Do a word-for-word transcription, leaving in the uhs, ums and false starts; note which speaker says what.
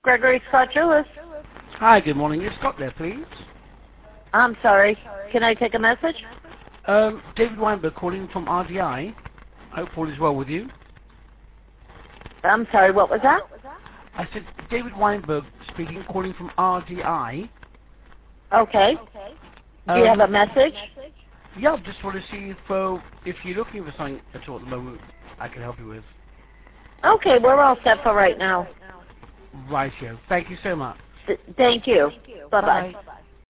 Speaker 1: Gregory Scott Jewis.
Speaker 2: Hi, good morning. Is Scott there, please?
Speaker 1: I'm sorry. Can I take a message?
Speaker 2: Um, David Weinberg calling from R D I. Hope all is well with you.
Speaker 1: I'm sorry, what was that?
Speaker 2: I said David Weinberg speaking, calling from R D I.
Speaker 1: Okay. Do you
Speaker 2: Um,
Speaker 1: have a message?
Speaker 2: Yeah, just want to see if uh, if you're looking for something at all at the moment I can help you with.
Speaker 1: Okay, we're all set for right now.
Speaker 2: Right, here. Thank you so much.
Speaker 1: Th- thank you. Bye-bye.
Speaker 2: Bye.